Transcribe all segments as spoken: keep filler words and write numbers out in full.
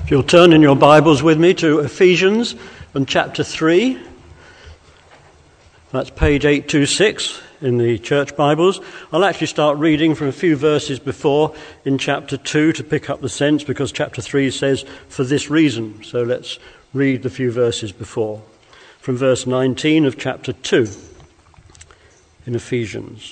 If you'll turn in your Bibles with me to Ephesians and chapter three, that's page eight twenty-six in the church Bibles. I'll actually start reading from a few verses before in chapter two to pick up the sense, because chapter three says, for this reason. So let's read the few verses before. From verse nineteen of chapter two in Ephesians.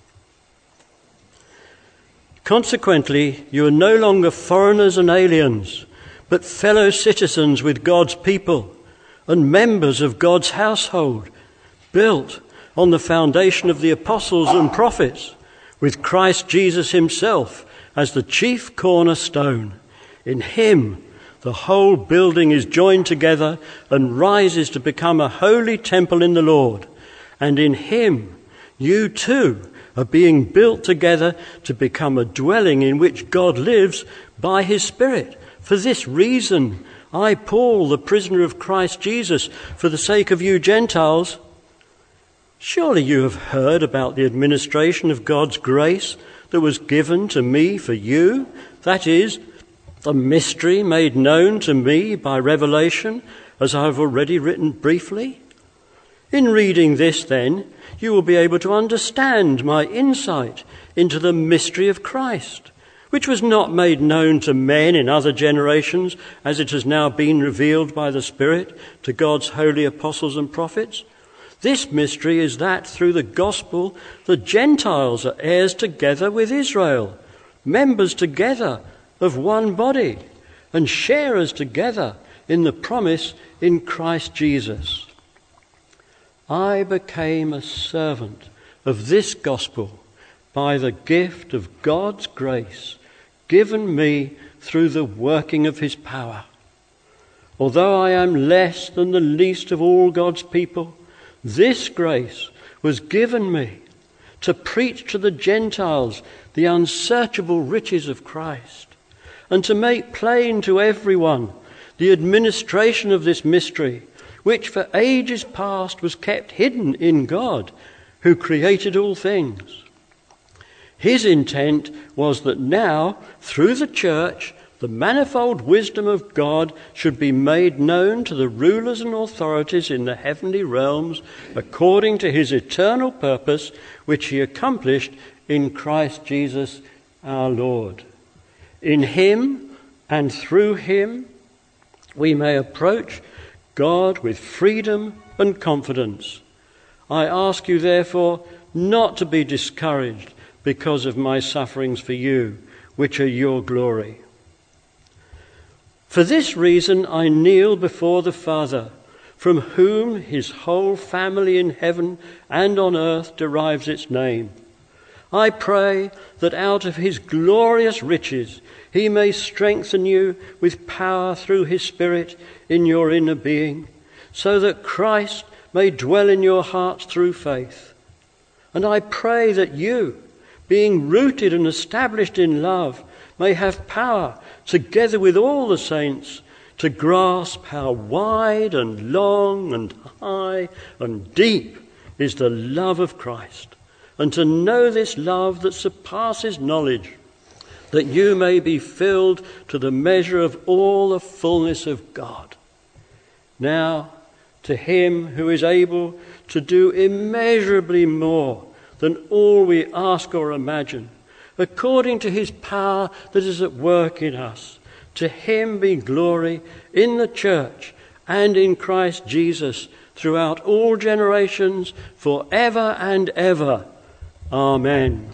Consequently, you are no longer foreigners and aliens, but fellow citizens with God's people and members of God's household, built on the foundation of the apostles and prophets, with Christ Jesus himself as the chief cornerstone. In him, the whole building is joined together and rises to become a holy temple in the Lord. And in him, you too are being built together to become a dwelling in which God lives by his Spirit. For this reason, I, Paul, the prisoner of Christ Jesus, for the sake of you Gentiles, surely you have heard about the administration of God's grace that was given to me for you, that is, the mystery made known to me by revelation, as I have already written briefly. In reading this, then, you will be able to understand my insight into the mystery of Christ, which was not made known to men in other generations, as it has now been revealed by the Spirit to God's holy apostles and prophets. This mystery is that through the gospel the Gentiles are heirs together with Israel, members together of one body, and sharers together in the promise in Christ Jesus. I became a servant of this gospel by the gift of God's grace given me through the working of his power. Although I am less than the least of all God's people, this grace was given me to preach to the Gentiles the unsearchable riches of Christ, and to make plain to everyone the administration of this mystery, which for ages past was kept hidden in God, who created all things. His intent was that now, through the church, the manifold wisdom of God should be made known to the rulers and authorities in the heavenly realms, according to his eternal purpose, which he accomplished in Christ Jesus our Lord. In him and through him we may approach God with freedom and confidence. I ask you, therefore, not to be discouraged because of my sufferings for you, which are your glory. For this reason I kneel before the Father, from whom his whole family in heaven and on earth derives its name. I pray that out of his glorious riches he may strengthen you with power through his Spirit in your inner being, so that Christ may dwell in your hearts through faith. And I pray that you, being rooted and established in love, may have power, together with all the saints, to grasp how wide and long and high and deep is the love of Christ, and to know this love that surpasses knowledge, that you may be filled to the measure of all the fullness of God. Now, to him who is able to do immeasurably more than all we ask or imagine, according to his power that is at work in us, to him be glory in the church and in Christ Jesus throughout all generations, forever and ever. Amen.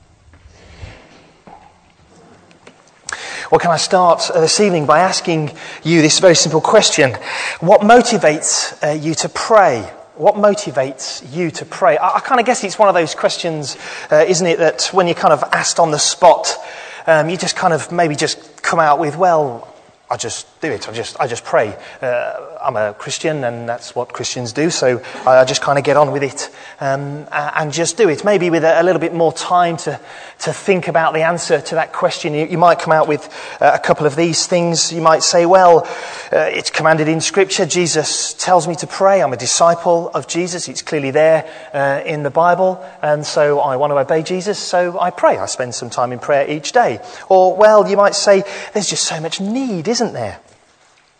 Well, can I start uh, this evening by asking you this very simple question? What motivates uh, you to pray? What motivates you to pray? I, I kind of guess it's one of those questions, uh, isn't it, that when you're kind of asked on the spot, um, you just kind of maybe just come out with, well, I just do it. I just I just pray. Uh, I'm a Christian, and that's what Christians do. So I, I just kind of get on with it um, and just do it. Maybe with a, a little bit more time to to think about the answer to that question. You, you might come out with uh, a couple of these things. You might say, well, uh, it's commanded in Scripture. Jesus tells me to pray. I'm a disciple of Jesus. It's clearly there uh, in the Bible, and so I want to obey Jesus. So I pray. I spend some time in prayer each day. Or, well, you might say, there's just so much need, isn't there?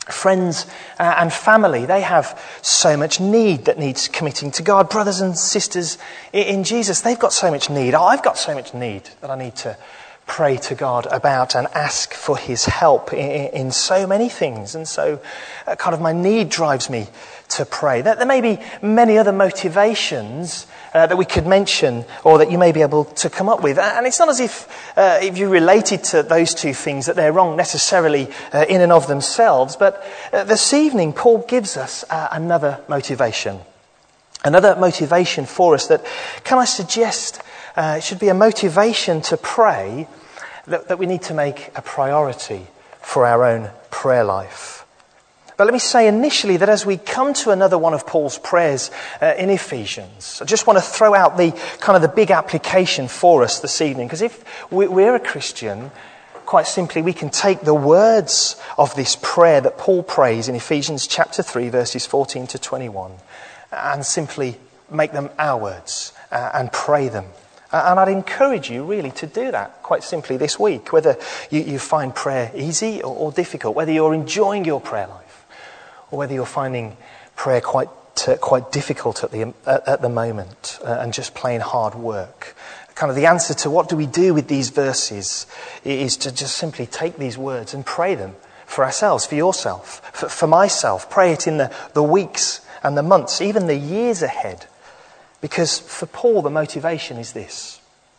Friends uh, and family, they have so much need that needs committing to God. Brothers and sisters in Jesus, they've got so much need. I've got so much need that I need to pray to God about and ask for his help in, in so many things. And so uh, kind of my need drives me to pray. There, there may be many other motivations uh, that we could mention or that you may be able to come up with. And it's not as if uh, if you related to those two things that they're wrong necessarily uh, in and of themselves. But uh, this evening, Paul gives us uh, another motivation. Another motivation for us that, can I suggest, uh, it should be a motivation to pray that, that we need to make a priority for our own prayer life. But let me say initially that as we come to another one of Paul's prayers uh, in Ephesians, I just want to throw out the kind of the big application for us this evening. Because if we, we're a Christian, quite simply, we can take the words of this prayer that Paul prays in Ephesians chapter three, verses fourteen to twenty-one, and simply make them our words uh, and pray them. Uh, and I'd encourage you really to do that quite simply this week, whether you, you find prayer easy or, or difficult, whether you're enjoying your prayer life, or whether you're finding prayer quite uh, quite difficult at the at, at the moment uh, and just plain hard work. Kind of the answer to what do we do with these verses is to just simply take these words and pray them for ourselves, for yourself, for, for myself. Pray it in the, the weeks and the months, even the years ahead. Because for Paul, the motivation is this: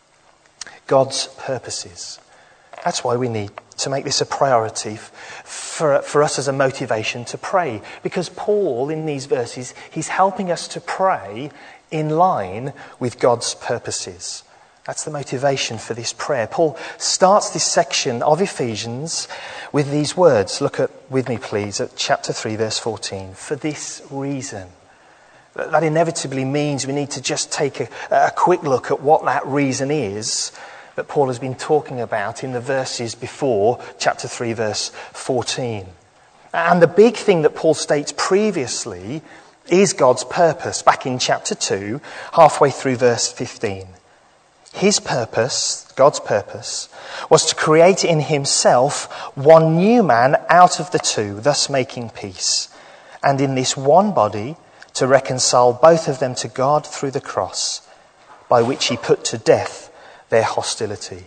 God's purposes. That's why we need to make this a priority for, for us as a motivation to pray. Because Paul, in these verses, he's helping us to pray in line with God's purposes. That's the motivation for this prayer. Paul starts this section of Ephesians with these words. Look at with me, please, at chapter three, verse fourteen. For this reason. That inevitably means we need to just take a, a quick look at what that reason is that Paul has been talking about in the verses before chapter three, verse fourteen. And the big thing that Paul states previously is God's purpose, back in chapter two, halfway through verse fifteen. His purpose, God's purpose, was to create in himself one new man out of the two, thus making peace. And in this one body, to reconcile both of them to God through the cross, by which he put to death their hostility.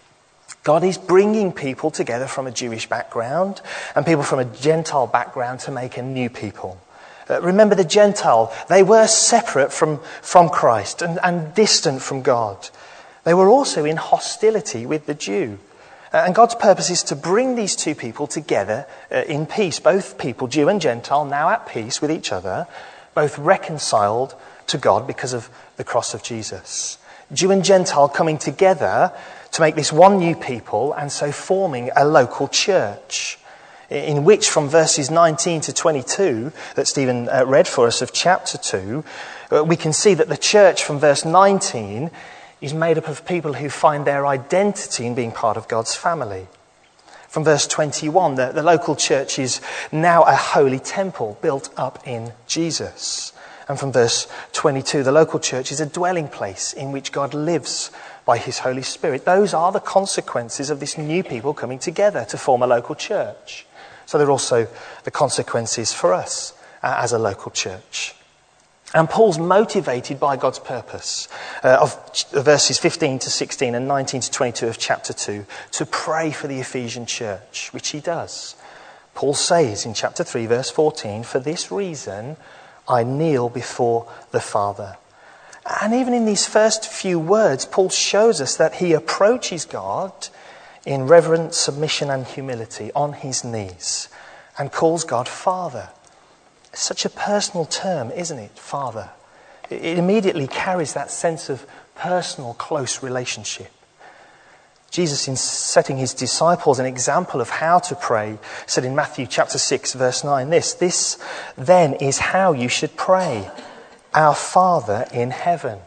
God is bringing people together from a Jewish background and people from a Gentile background to make a new people. Uh, remember the Gentile, they were separate from, from Christ and, and distant from God. They were also in hostility with the Jew. Uh, and God's purpose is to bring these two people together uh, in peace. Both people, Jew and Gentile, now at peace with each other, both reconciled to God because of the cross of Jesus. Jew and Gentile coming together to make this one new people and so forming a local church in which from verses nineteen to twenty-two that Stephen uh, read for us of chapter two, uh, we can see that the church from verse nineteen is made up of people who find their identity in being part of God's family. From verse twenty-one, the, the local church is now a holy temple built up in Jesus. And from verse twenty-two, the local church is a dwelling place in which God lives by his Holy Spirit. Those are the consequences of this new people coming together to form a local church. So they're also the consequences for us uh, as a local church. And Paul's motivated by God's purpose uh, of verses fifteen to sixteen and nineteen to twenty-two of chapter two to pray for the Ephesian church, which he does. Paul says in chapter three, verse fourteen, for this reason I kneel before the Father. And even in these first few words, Paul shows us that he approaches God in reverent submission and humility on his knees and calls God Father. Such a personal term, isn't it, Father? It immediately carries that sense of personal, close relationship. Jesus, in setting his disciples an example of how to pray, said in Matthew chapter six, verse nine, this, This then is how you should pray, our Father in heaven.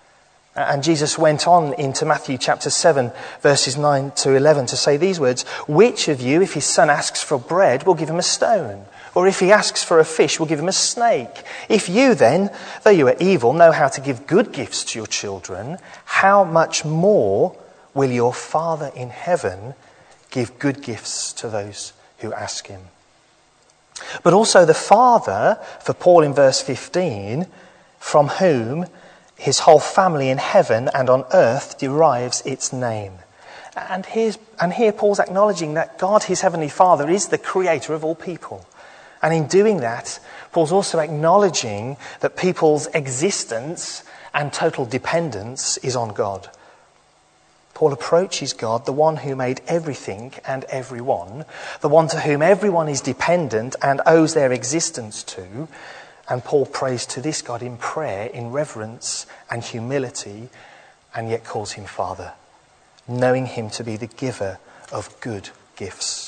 And Jesus went on into Matthew chapter seven, verses nine to eleven to say these words, which of you, if his son asks for bread, will give him a stone? Or if he asks for a fish, will give him a snake? If you then, though you are evil, know how to give good gifts to your children, how much more will your Father in heaven give good gifts to those who ask him? but also the Father, for Paul in verse fifteen, from whom his whole family in heaven and on earth derives its name. And, here's, and here Paul's acknowledging that God, his heavenly Father, is the creator of all people. And in doing that, Paul's also acknowledging that people's existence and total dependence is on God. Paul approaches God, the one who made everything and everyone, the one to whom everyone is dependent and owes their existence to. And Paul prays to this God in prayer, in reverence and humility, and yet calls him Father, knowing him to be the giver of good gifts.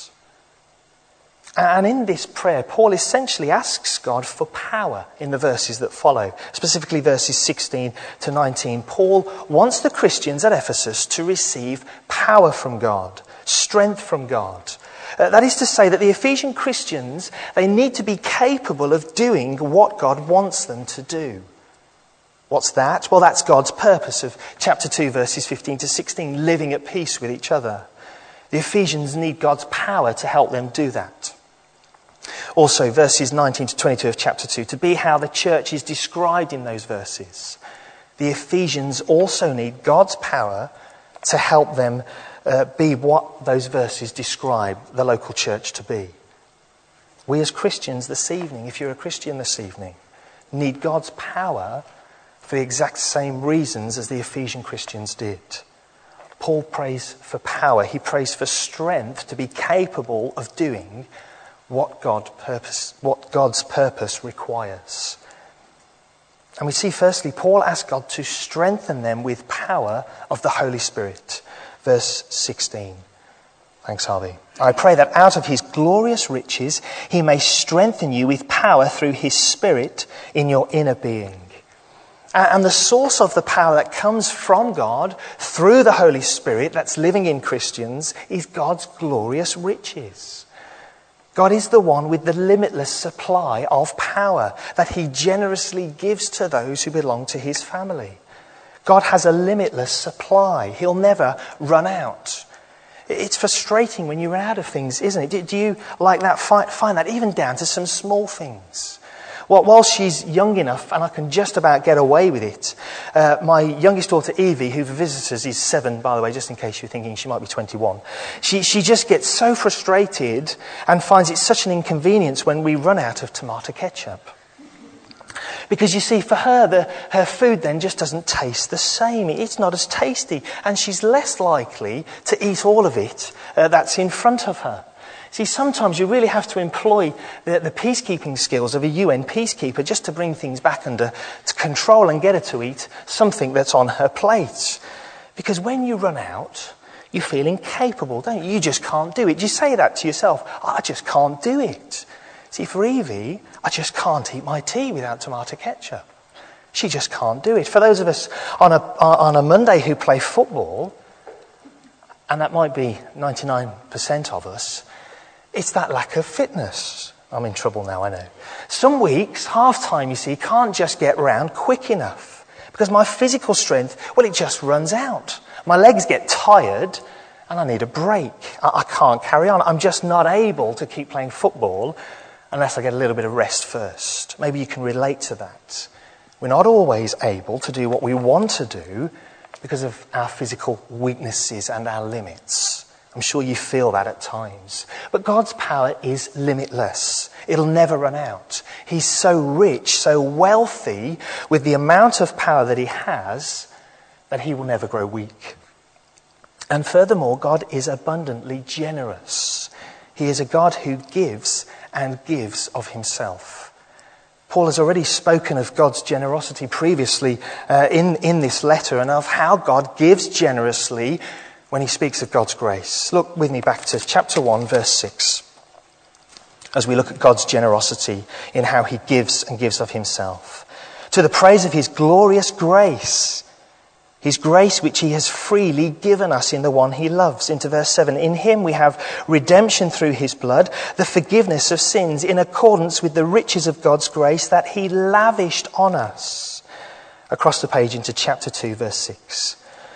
And in this prayer, Paul essentially asks God for power in the verses that follow, specifically verses sixteen to nineteen. Paul wants the Christians at Ephesus to receive power from God, strength from God. Uh, that is to say that the Ephesian Christians, they need to be capable of doing what God wants them to do. What's that? Well, that's God's purpose of chapter two, verses fifteen to sixteen, living at peace with each other. The Ephesians need God's power to help them do that. Also, verses nineteen to twenty-two of chapter two, to be how the church is described in those verses. The Ephesians also need God's power to help them uh, be what those verses describe the local church to be. We as Christians this evening, if you're a Christian this evening, need God's power for the exact same reasons as the Ephesian Christians did. Paul prays for power. He prays for strength to be capable of doing what God purpose, what God's purpose requires. And we see firstly, Paul asks God to strengthen them with power of the Holy Spirit. Verse sixteen. Thanks, Harvey. I pray that out of his glorious riches he may strengthen you with power through his Spirit in your inner being. And the source of the power that comes from God through the Holy Spirit that's living in Christians is God's glorious riches. God is the one with the limitless supply of power that he generously gives to those who belong to his family. God has a limitless supply. He'll never run out. It's frustrating when you run out of things, isn't it? Do you, like that, find that even down to some small things? Well, while she's young enough, and I can just about get away with it, uh, my youngest daughter Evie, who for visitors is seven, by the way, just in case you're thinking she might be twenty-one, she, she just gets so frustrated and finds it such an inconvenience when we run out of tomato ketchup. Because you see, for her, the, her food then just doesn't taste the same. It's not as tasty, and she's less likely to eat all of it uh, that's in front of her. See, sometimes you really have to employ the, the peacekeeping skills of a U N peacekeeper just to bring things back under to control and get her to eat something that's on her plate. Because when you run out, you feel incapable, don't you? You just can't do it. You say that to yourself, I just can't do it. See, for Evie, I just can't eat my tea without tomato ketchup. She just can't do it. For those of us on a, on a Monday who play football, and that might be ninety-nine percent of us, it's that lack of fitness. I'm in trouble now, I know. Some weeks, half-time, you see, can't just get round quick enough. Because my physical strength, well, it just runs out. My legs get tired and I need a break. I, I can't carry on. I'm just not able to keep playing football unless I get a little bit of rest first. Maybe you can relate to that. We're not always able to do what we want to do because of our physical weaknesses and our limits. I'm sure you feel that at times. But God's power is limitless. It'll never run out. He's so rich, so wealthy with the amount of power that he has that he will never grow weak. And furthermore, God is abundantly generous. He is a God who gives and gives of himself. Paul has already spoken of God's generosity previously uh, in, in this letter and of how God gives generously when he speaks of God's grace. Look with me back to chapter one, verse six, as we look at God's generosity in how he gives and gives of himself. To the praise of his glorious grace, his grace which he has freely given us in the one he loves. Into verse seven, in him we have redemption through his blood, the forgiveness of sins in accordance with the riches of God's grace that he lavished on us. Across the page into chapter two, verse six.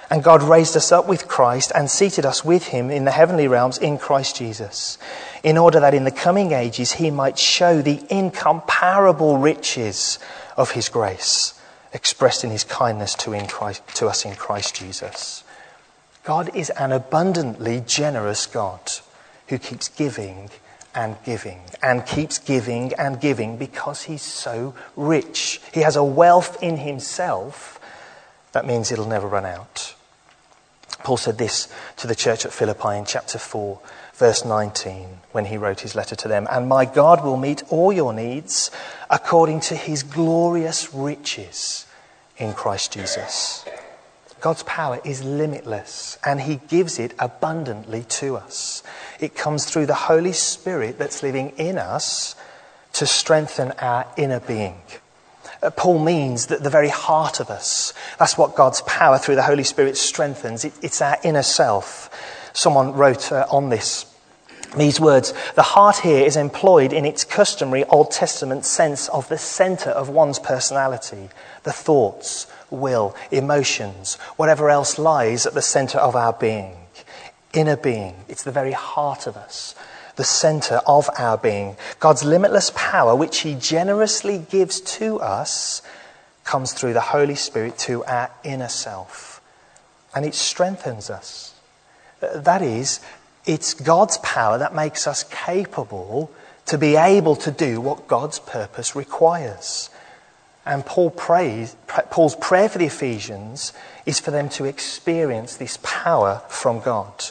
And God raised us up with Christ and seated us with him in the heavenly realms in Christ Jesus, in order that in the coming ages he might show the incomparable riches of his grace, expressed in his kindness to, in Christ, to us in Christ Jesus. God is an abundantly generous God who keeps giving and giving and keeps giving and giving because he's so rich. He has a wealth in himself that means it'll never run out. Paul said this to the church at Philippi in chapter four, verse nineteen, when he wrote his letter to them. And my God will meet all your needs according to his glorious riches in Christ Jesus. God's power is limitless and he gives it abundantly to us. It comes through the Holy Spirit that's living in us to strengthen our inner being. Uh, Paul means that the very heart of us, that's what God's power through the Holy Spirit strengthens. It, it's our inner self. Someone wrote uh, on this, these words, the heart here is employed in its customary Old Testament sense of the centre of one's personality, the thoughts, will, emotions, whatever else lies at the centre of our being. Inner being, it's the very heart of us, the centre of our being. God's limitless power, which he generously gives to us, comes through the Holy Spirit to our inner self. And it strengthens us. That is, it's God's power that makes us capable to be able to do what God's purpose requires. And Paul prays, Paul's prayer for the Ephesians is for them to experience this power from God.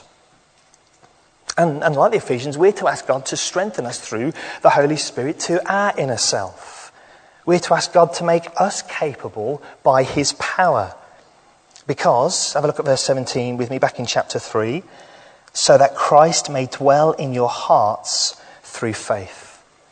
And, and like the Ephesians, we're to ask God to strengthen us through the Holy Spirit to our inner self. We're to ask God to make us capable by his power. Because, have a look at verse seventeen with me back in chapter three, so that Christ may dwell in your hearts through faith.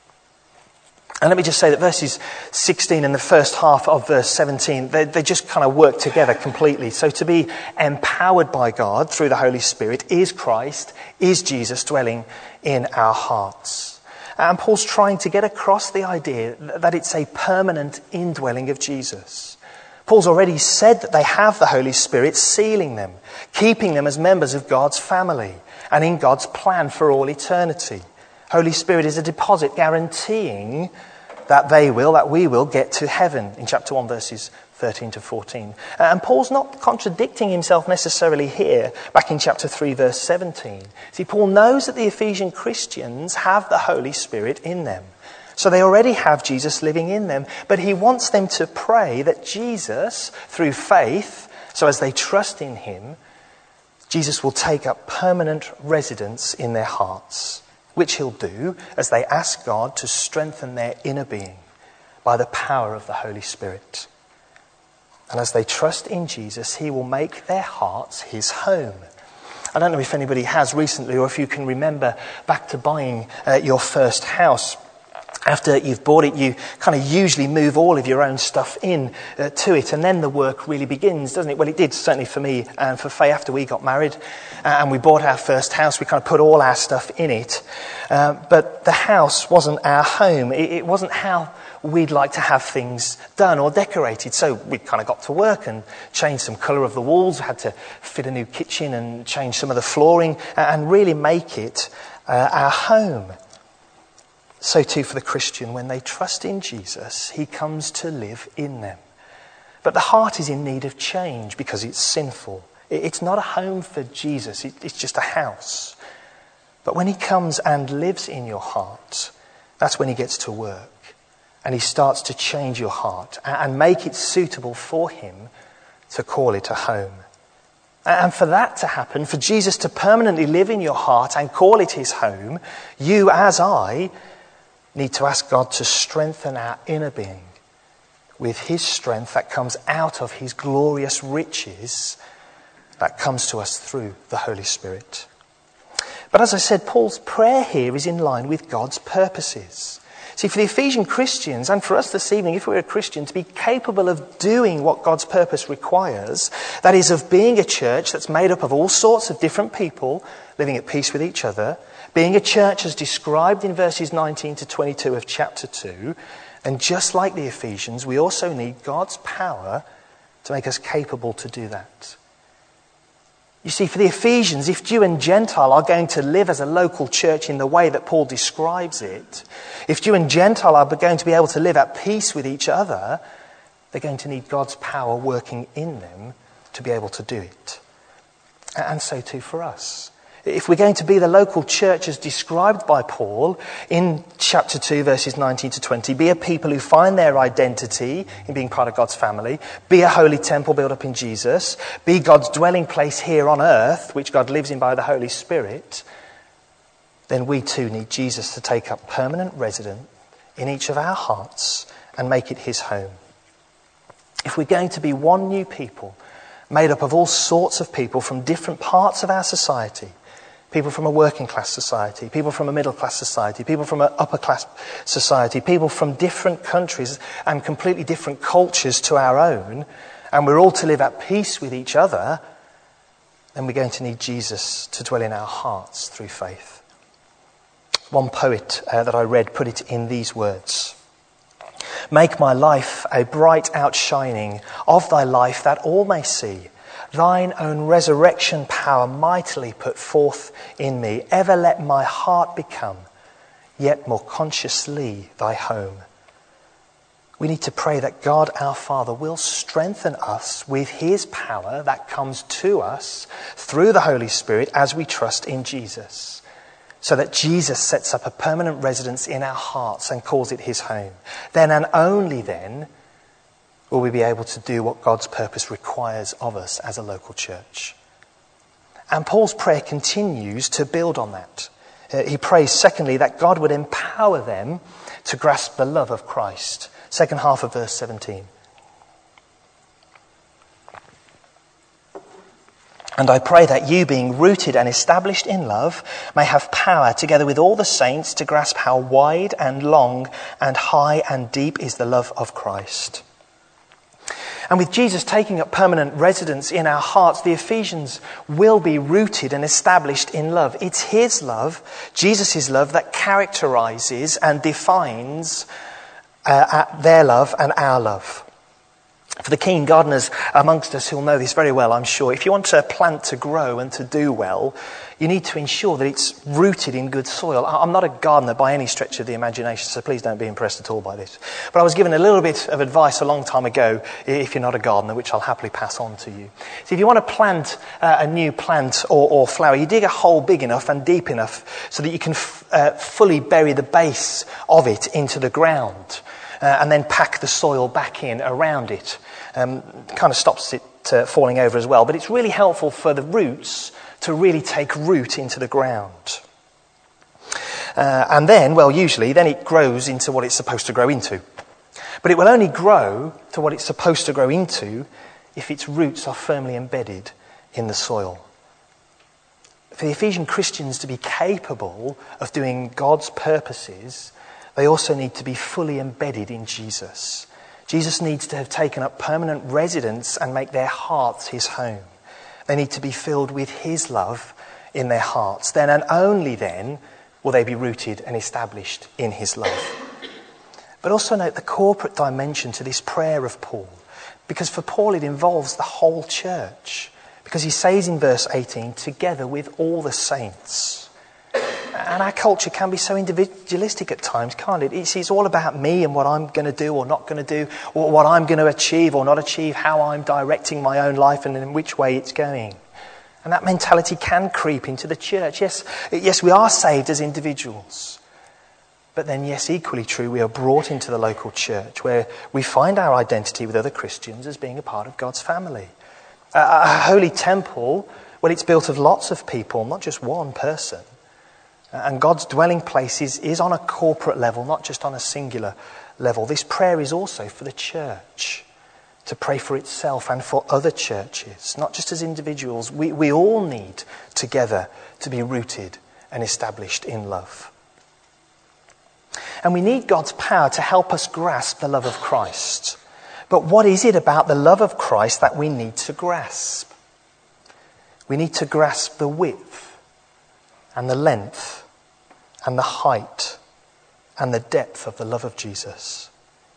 And let me just say that verses sixteen and the first half of verse seventeen, they, they just kind of work together completely. So to be empowered by God through the Holy Spirit is Christ, is Jesus dwelling in our hearts. And Paul's trying to get across the idea that it's a permanent indwelling of Jesus. Paul's already said that they have the Holy Spirit sealing them, keeping them as members of God's family and in God's plan for all eternity. Holy Spirit is a deposit guaranteeing that they will, that we will get to heaven in chapter one, verses thirteen to fourteen. And Paul's not contradicting himself necessarily here, back in chapter three, verse seventeen. See, Paul knows that the Ephesian Christians have the Holy Spirit in them. So they already have Jesus living in them. But he wants them to pray that Jesus, through faith, so as they trust in him, Jesus will take up permanent residence in their hearts, which he'll do as they ask God to strengthen their inner being by the power of the Holy Spirit. And as they trust in Jesus, he will make their hearts his home. I don't know if anybody has recently, or if you can remember back to buying uh, your first house. After you've bought it, you kind of usually move all of your own stuff in uh, to it, and then the work really begins, doesn't it? Well, it did, certainly for me and for Faye after we got married uh, and we bought our first house. We kind of put all our stuff in it. Uh, but the house wasn't our home. It, it wasn't how we'd like to have things done or decorated. So we kind of got to work and changed some colour of the walls, had to fit a new kitchen and change some of the flooring and really make it uh, our home. So too for the Christian, when they trust in Jesus, he comes to live in them. But the heart is in need of change because it's sinful. It's not a home for Jesus, it's just a house. But when he comes and lives in your heart, that's when he gets to work. And he starts to change your heart and make it suitable for him to call it a home. And for that to happen, for Jesus to permanently live in your heart and call it his home, you as I need to ask God to strengthen our inner being with his strength that comes out of his glorious riches that comes to us through the Holy Spirit. But as I said, Paul's prayer here is in line with God's purposes. See, for the Ephesian Christians, and for us this evening, if we're a Christian, to be capable of doing what God's purpose requires, that is, of being a church that's made up of all sorts of different people living at peace with each other, being a church as described in verses nineteen to twenty-two of chapter two, and just like the Ephesians, we also need God's power to make us capable to do that. You see, for the Ephesians, if Jew and Gentile are going to live as a local church in the way that Paul describes it, if Jew and Gentile are going to be able to live at peace with each other, they're going to need God's power working in them to be able to do it. And so too for us. If we're going to be the local church as described by Paul in chapter two, verses nineteen to twenty, be a people who find their identity in being part of God's family, be a holy temple built up in Jesus, be God's dwelling place here on earth, which God lives in by the Holy Spirit, then we too need Jesus to take up permanent residence in each of our hearts and make it his home. If we're going to be one new people, made up of all sorts of people from different parts of our society, people from a working class society, people from a middle class society, people from an upper class society, people from different countries and completely different cultures to our own, and we're all to live at peace with each other, then we're going to need Jesus to dwell in our hearts through faith. One poet uh, that I read put it in these words: "Make my life a bright outshining of thy life, that all may see thine own resurrection power mightily put forth in me. Ever let my heart become, yet more consciously thy home." We need to pray that God our Father will strengthen us with his power that comes to us through the Holy Spirit as we trust in Jesus, so that Jesus sets up a permanent residence in our hearts and calls it his home. Then and only then will we be able to do what God's purpose requires of us as a local church. And Paul's prayer continues to build on that. Uh, he prays, secondly, that God would empower them to grasp the love of Christ. Second half of verse seventeen. "And I pray that you, being rooted and established in love, may have power, together with all the saints, to grasp how wide and long and high and deep is the love of Christ." And with Jesus taking up permanent residence in our hearts, the Ephesians will be rooted and established in love. It's his love, Jesus' love, that characterizes and defines uh, their love and our love. For the keen gardeners amongst us who'll know this very well, I'm sure, if you want a plant to grow and to do well, you need to ensure that it's rooted in good soil. I'm not a gardener by any stretch of the imagination, so please don't be impressed at all by this. But I was given a little bit of advice a long time ago, if you're not a gardener, which I'll happily pass on to you. So if you want to plant uh, a new plant or, or flower, you dig a hole big enough and deep enough so that you can f- uh, fully bury the base of it into the ground, uh, and then pack the soil back in around it. Um, kind of stops it uh, falling over as well, but it's really helpful for the roots to really take root into the ground. Uh, and then, well, usually, then it grows into what it's supposed to grow into. But it will only grow to what it's supposed to grow into if its roots are firmly embedded in the soil. For the Ephesian Christians to be capable of doing God's purposes, they also need to be fully embedded in Jesus. Jesus needs to have taken up permanent residence and make their hearts his home. They need to be filled with his love in their hearts. Then and only then will they be rooted and established in his love. But also note the corporate dimension to this prayer of Paul, because for Paul it involves the whole church. Because he says in verse eighteen, together with all the saints. And our culture can be so individualistic at times, can't it? It's, it's all about me and what I'm going to do or not going to do, or what I'm going to achieve or not achieve, how I'm directing my own life and in which way it's going. And that mentality can creep into the church. Yes, yes, we are saved as individuals. But then, yes, equally true, we are brought into the local church where we find our identity with other Christians as being a part of God's family. A, a holy temple, well, it's built of lots of people, not just one person. And God's dwelling place is, is on a corporate level, not just on a singular level. This prayer is also for the church, to pray for itself and for other churches, not just as individuals. We, we all need together to be rooted and established in love. And we need God's power to help us grasp the love of Christ. But what is it about the love of Christ that we need to grasp? We need to grasp the width and the length and the height and the depth of the love of Jesus.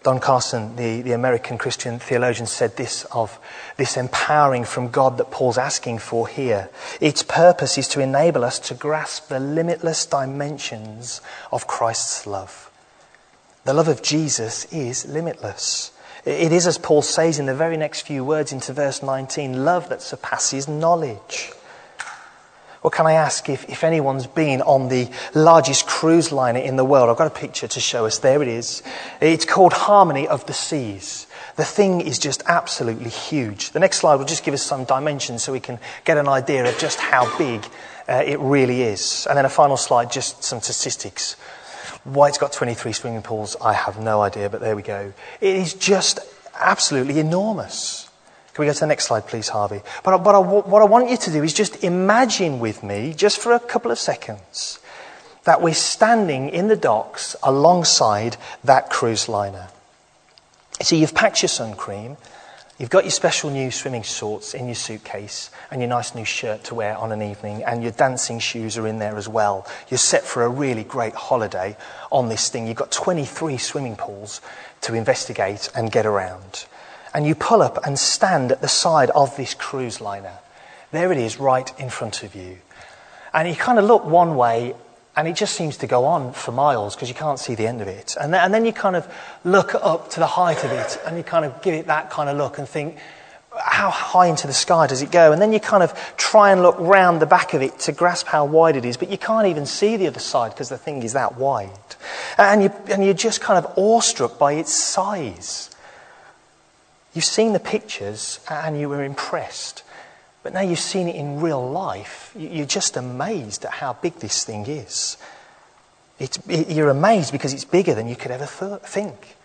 Don Carson, the, the American Christian theologian, said this of this empowering from God that Paul's asking for here. Its purpose is to enable us to grasp the limitless dimensions of Christ's love. The love of Jesus is limitless. It is, as Paul says in the very next few words into verse nineteen, love that surpasses knowledge. Well, can I ask if, if anyone's been on the largest cruise liner in the world? I've got a picture to show us. There it is. It's called Harmony of the Seas. The thing is just absolutely huge. The next slide will just give us some dimensions so we can get an idea of just how big uh, it really is. And then a final slide, just some statistics. Why it's got twenty-three swimming pools, I have no idea, but there we go. It is just absolutely enormous. Can we go to the next slide, please, Harvey? But, but I, what I want you to do is just imagine with me, just for a couple of seconds, that we're standing in the docks alongside that cruise liner. So you've packed your sun cream, you've got your special new swimming shorts in your suitcase, and your nice new shirt to wear on an evening, and your dancing shoes are in there as well. You're set for a really great holiday on this thing. You've got twenty-three swimming pools to investigate and get around. And you pull up and stand at the side of this cruise liner. There it is, right in front of you. And you kind of look one way, and it just seems to go on for miles because you can't see the end of it. And then, and then you kind of look up to the height of it, and you kind of give it that kind of look and think, how high into the sky does it go? And then you kind of try and look round the back of it to grasp how wide it is, but you can't even see the other side because the thing is that wide. And, you, and you're just kind of awestruck by its size. You've seen the pictures and you were impressed. But now you've seen it in real life, you're just amazed at how big this thing is. It's, it, you're amazed because it's bigger than you could ever th- think.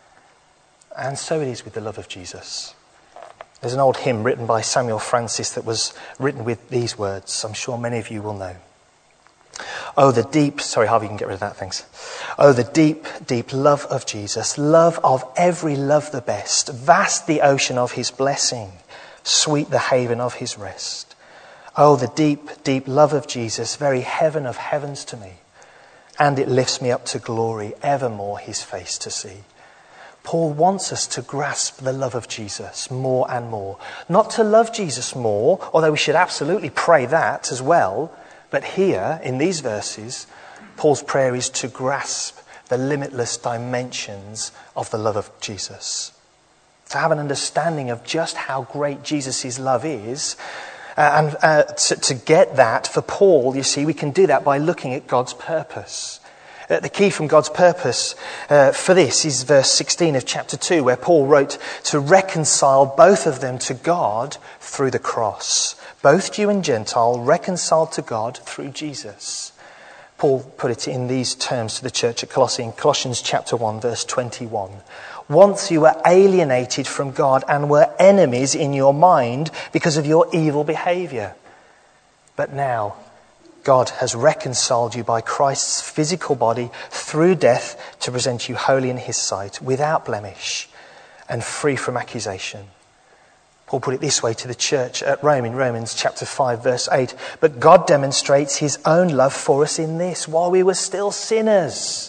And so it is with the love of Jesus. There's an old hymn written by Samuel Francis that was written with these words. I'm sure many of you will know. Oh, the deep, sorry, Harvey, you can get rid of that, thanks. Oh, the deep, deep love of Jesus, love of every love the best, vast the ocean of his blessing, sweet the haven of his rest. Oh, the deep, deep love of Jesus, very heaven of heavens to me, and it lifts me up to glory, evermore his face to see. Paul wants us to grasp the love of Jesus more and more. Not to love Jesus more, although we should absolutely pray that as well. But here, in these verses, Paul's prayer is to grasp the limitless dimensions of the love of Jesus. To have an understanding of just how great Jesus' love is. Uh, and uh, to, to get that, for Paul, you see, we can do that by looking at God's purpose. Uh, the key from God's purpose uh, for this is verse sixteen of chapter two, where Paul wrote to reconcile both of them to God through the cross. Both Jew and Gentile reconciled to God through Jesus. Paul put it in these terms to the church at Colossae in Colossians chapter one, verse twenty-one. Once you were alienated from God and were enemies in your mind because of your evil behaviour. But now God has reconciled you by Christ's physical body through death to present you holy in his sight, without blemish and free from accusation. Paul put it this way to the church at Rome in Romans chapter five, verse eight. But God demonstrates his own love for us in this: while we were still sinners,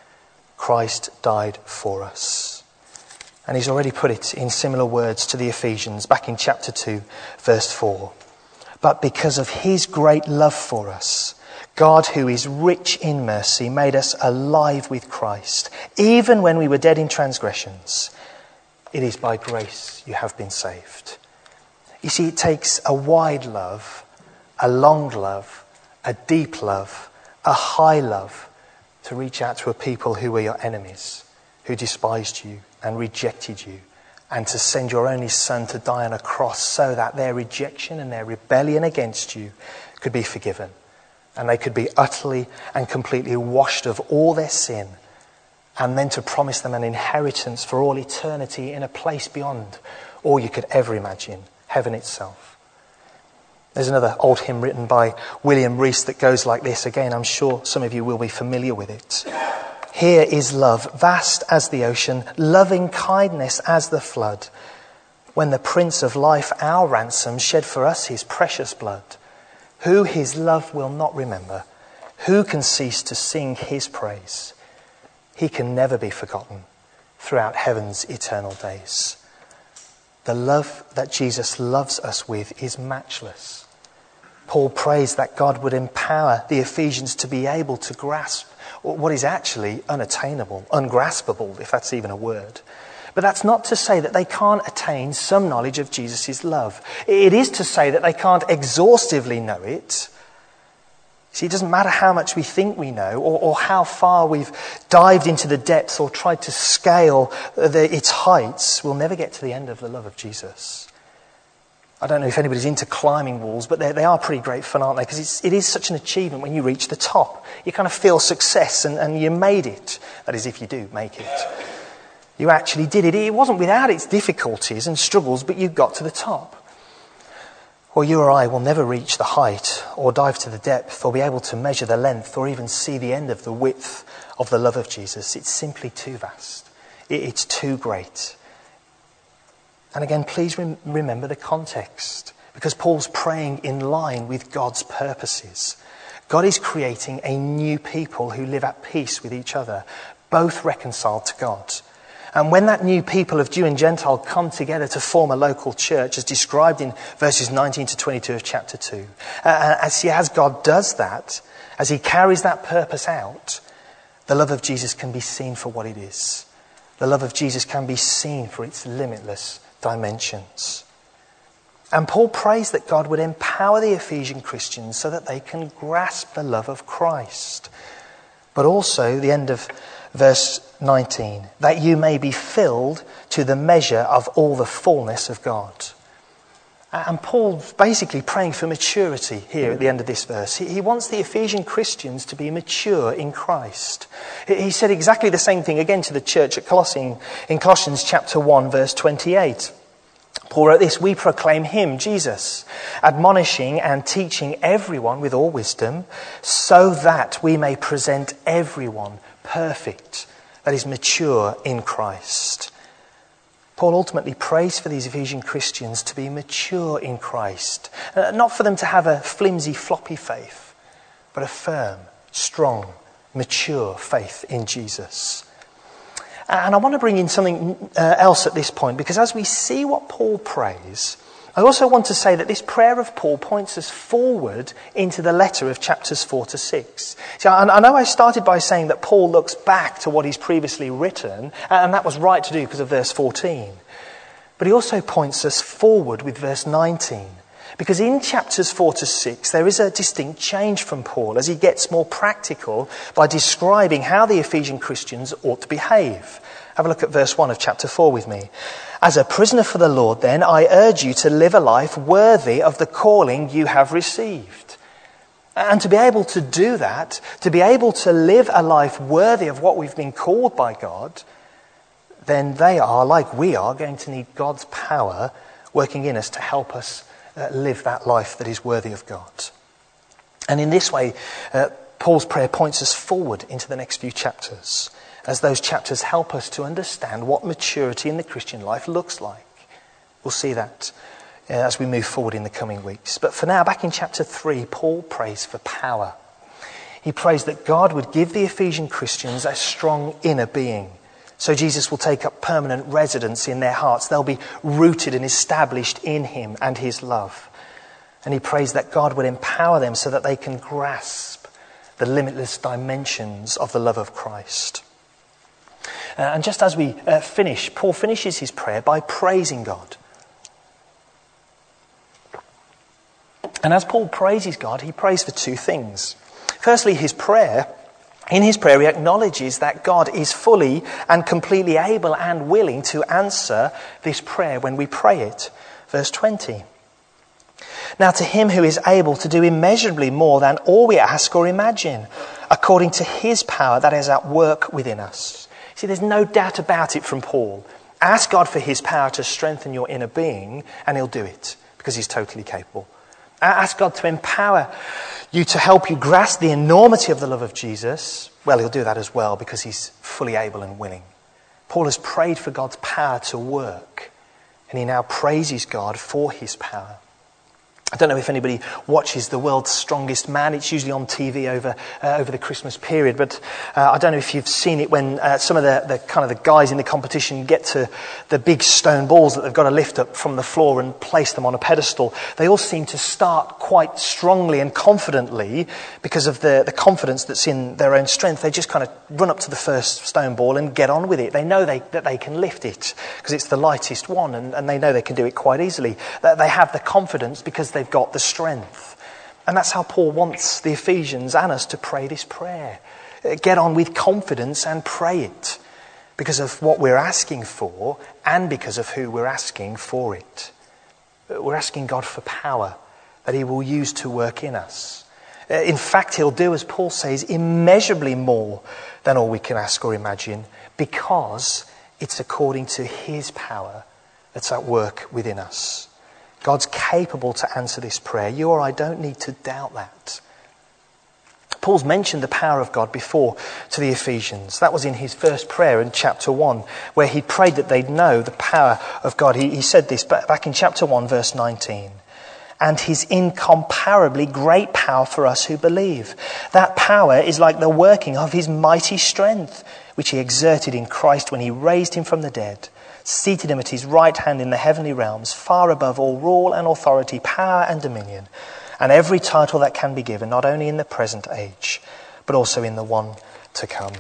Christ died for us. And he's already put it in similar words to the Ephesians back in chapter two, verse four. But because of his great love for us, God, who is rich in mercy, made us alive with Christ, even when we were dead in transgressions. It is by grace you have been saved. You see, it takes a wide love, a long love, a deep love, a high love to reach out to a people who were your enemies, who despised you and rejected you, and to send your only son to die on a cross so that their rejection and their rebellion against you could be forgiven, and they could be utterly and completely washed of all their sin, and then to promise them an inheritance for all eternity in a place beyond all you could ever imagine, heaven itself. There's another old hymn written by William Rees that goes like this. Again, I'm sure some of you will be familiar with it. Here is love, vast as the ocean, loving kindness as the flood. When the Prince of Life, our ransom, shed for us his precious blood. Who his love will not remember? Who can cease to sing his praise? He can never be forgotten, throughout heaven's eternal days. The love that Jesus loves us with is matchless. Paul prays that God would empower the Ephesians to be able to grasp what is actually unattainable, ungraspable, if that's even a word. But that's not to say that they can't attain some knowledge of Jesus' love. It is to say that they can't exhaustively know it. See, it doesn't matter how much we think we know or, or how far we've dived into the depths or tried to scale the, its heights, we'll never get to the end of the love of Jesus. I don't know if anybody's into climbing walls, but they are pretty great fun, aren't they? Because it is such an achievement when you reach the top. You kind of feel success and, and you made it. That is, if you do make it. You actually did it. It wasn't without its difficulties and struggles, but you got to the top. Well, you or I will never reach the height or dive to the depth or be able to measure the length or even see the end of the width of the love of Jesus. It's simply too vast. It's too great. And again, please rem- remember the context, because Paul's praying in line with God's purposes. God is creating a new people who live at peace with each other, both reconciled to God. And when that new people of Jew and Gentile come together to form a local church, as described in verses nineteen to twenty-two of chapter two, uh, as, he, as God does that, as he carries that purpose out, the love of Jesus can be seen for what it is. The love of Jesus can be seen for its limitless dimensions. And Paul prays that God would empower the Ephesian Christians so that they can grasp the love of Christ. But also, the end of verse nineteen, that you may be filled to the measure of all the fullness of God. And Paul's basically praying for maturity here at the end of this verse. He, he wants the Ephesian Christians to be mature in Christ. He, he said exactly the same thing again to the church at Colossians, in Colossians chapter one, verse twenty-eight. Paul wrote this: we proclaim him, Jesus, admonishing and teaching everyone with all wisdom, so that we may present everyone perfect, that is, mature in Christ. Paul ultimately prays for these Ephesian Christians to be mature in Christ. Uh, not for them to have a flimsy, floppy faith, but a firm, strong, mature faith in Jesus. And I want to bring in something uh, else at this point, because as we see what Paul prays, I also want to say that this prayer of Paul points us forward into the letter of chapters four to six. See, I, I know I started by saying that Paul looks back to what he's previously written, and that was right to do because of verse fourteen. But he also points us forward with verse nineteen. Because in chapters four to six, there is a distinct change from Paul as he gets more practical by describing how the Ephesian Christians ought to behave. Have a look at verse one of chapter four with me. As a prisoner for the Lord, then, I urge you to live a life worthy of the calling you have received. And to be able to do that, to be able to live a life worthy of what we've been called by God, then they are, like we are, going to need God's power working in us to help us uh, live that life that is worthy of God. And in this way, uh, Paul's prayer points us forward into the next few chapters, as those chapters help us to understand what maturity in the Christian life looks like. We'll see that uh, as we move forward in the coming weeks. But for now, back in chapter three, Paul prays for power. He prays that God would give the Ephesian Christians a strong inner being, so Jesus will take up permanent residence in their hearts. They'll be rooted and established in him and his love. And he prays that God would empower them so that they can grasp the limitless dimensions of the love of Christ. Uh, and just as we uh, finish, Paul finishes his prayer by praising God. And as Paul praises God, he prays for two things. Firstly, his prayer, in his prayer, he acknowledges that God is fully and completely able and willing to answer this prayer when we pray it. Verse twenty. Now to him who is able to do immeasurably more than all we ask or imagine, according to his power that is at work within us. See, there's no doubt about it from Paul. Ask God for his power to strengthen your inner being, and he'll do it, because he's totally capable. Ask God to empower you to help you grasp the enormity of the love of Jesus. Well, he'll do that as well, because he's fully able and willing. Paul has prayed for God's power to work, and he now praises God for his power. I don't know if anybody watches The World's Strongest Man. It's usually on T V over uh, over the Christmas period. But uh, I don't know if you've seen it when uh, some of the, the kind of the guys in the competition get to the big stone balls that they've got to lift up from the floor and place them on a pedestal. They all seem to start quite strongly and confidently because of the, the confidence that's in their own strength. They just kind of run up to the first stone ball and get on with it. They know they, that they can lift it because it's the lightest one, and, and they know they can do it quite easily. That they have the confidence because they They've got the strength. And that's how Paul wants the Ephesians and us to pray this prayer. Get on with confidence and pray it because of what we're asking for and because of who we're asking for it. We're asking God for power that he will use to work in us. In fact, he'll do, as Paul says, immeasurably more than all we can ask or imagine, because it's according to his power that's at work within us. God's capable to answer this prayer. You or I don't need to doubt that. Paul's mentioned the power of God before to the Ephesians. That was in his first prayer in chapter one, where he prayed that they'd know the power of God. He, he said this back in chapter one, verse nineteen. And his incomparably great power for us who believe. That power is like the working of his mighty strength, which he exerted in Christ when he raised him from the dead, seated him at his right hand in the heavenly realms, far above all rule and authority, power and dominion, and every title that can be given, not only in the present age, but also in the one to come.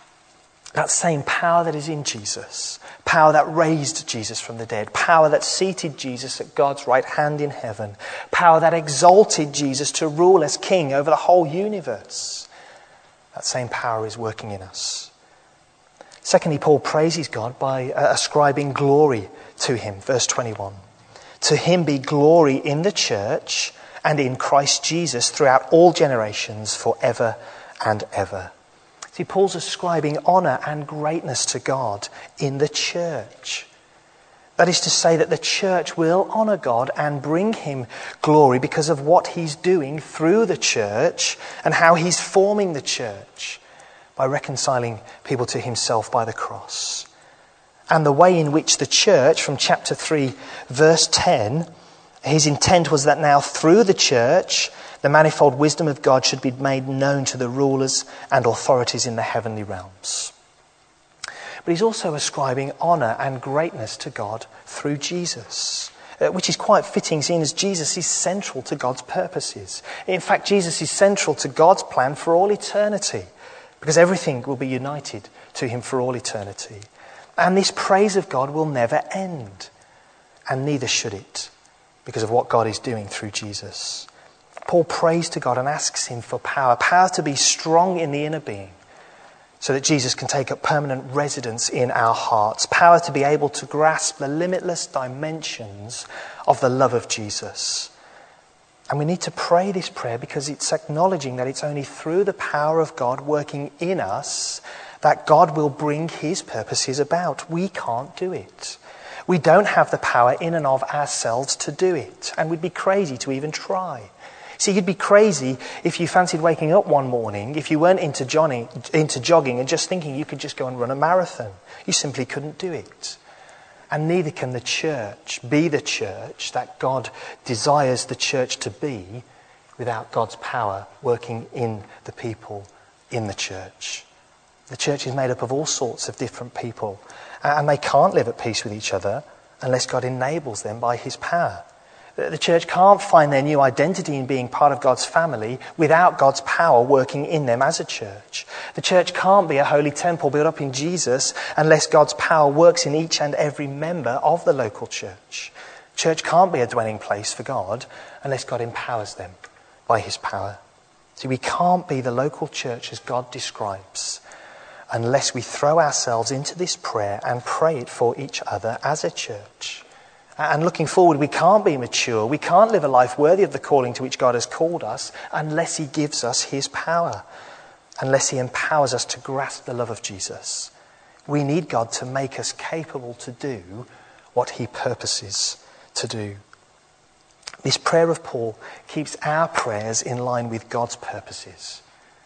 That same power that is in Jesus, power that raised Jesus from the dead, power that seated Jesus at God's right hand in heaven, power that exalted Jesus to rule as king over the whole universe, that same power is working in us. Secondly, Paul praises God by uh, ascribing glory to him. Verse twenty-one. To him be glory in the church and in Christ Jesus throughout all generations, forever and ever. See, Paul's ascribing honour and greatness to God in the church. That is to say that the church will honour God and bring him glory because of what he's doing through the church and how he's forming the church, by reconciling people to himself by the cross. And the way in which the church, from chapter three, verse ten, his intent was that now through the church, the manifold wisdom of God should be made known to the rulers and authorities in the heavenly realms. But he's also ascribing honour and greatness to God through Jesus, which is quite fitting, seeing as Jesus is central to God's purposes. In fact, Jesus is central to God's plan for all eternity, because everything will be united to him for all eternity. And this praise of God will never end. And neither should it, because of what God is doing through Jesus. Paul prays to God and asks him for power. Power to be strong in the inner being, so that Jesus can take up permanent residence in our hearts. Power to be able to grasp the limitless dimensions of the love of Jesus. And we need to pray this prayer because it's acknowledging that it's only through the power of God working in us that God will bring his purposes about. We can't do it. We don't have the power in and of ourselves to do it. And we'd be crazy to even try. See, you'd be crazy if you fancied waking up one morning, if you weren't into jogging, into jogging and just thinking you could just go and run a marathon. You simply couldn't do it. And neither can the church be the church that God desires the church to be without God's power working in the people in the church. The church is made up of all sorts of different people, and they can't live at peace with each other unless God enables them by his power. The church can't find their new identity in being part of God's family without God's power working in them as a church. The church can't be a holy temple built up in Jesus unless God's power works in each and every member of the local church. Church can't be a dwelling place for God unless God empowers them by his power. See, we can't be the local church as God describes unless we throw ourselves into this prayer and pray it for each other as a church. And looking forward, we can't be mature. We can't live a life worthy of the calling to which God has called us unless he gives us his power, unless he empowers us to grasp the love of Jesus. We need God to make us capable to do what he purposes to do. This prayer of Paul keeps our prayers in line with God's purposes.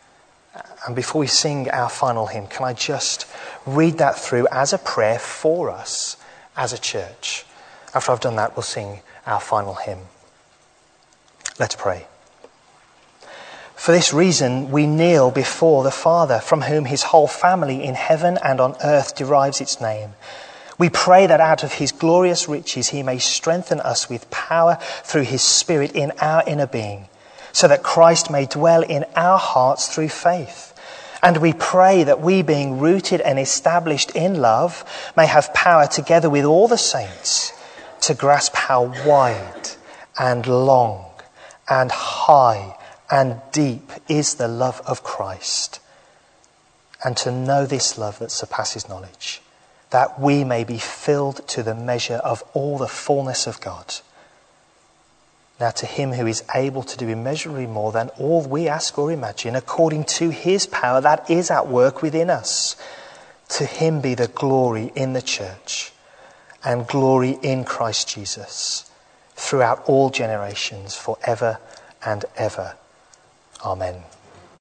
And before we sing our final hymn, can I just read that through as a prayer for us as a church? After I've done that, we'll sing our final hymn. Let's pray. For this reason, we kneel before the Father, from whom his whole family in heaven and on earth derives its name. We pray that out of his glorious riches he may strengthen us with power through his Spirit in our inner being, so that Christ may dwell in our hearts through faith. And we pray that we, being rooted and established in love, may have power together with all the saints to grasp how wide and long and high and deep is the love of Christ, and to know this love that surpasses knowledge, that we may be filled to the measure of all the fullness of God. Now to him who is able to do immeasurably more than all we ask or imagine, according to his power that is at work within us, to him be the glory in the church and glory in Christ Jesus throughout all generations, forever and ever. Amen.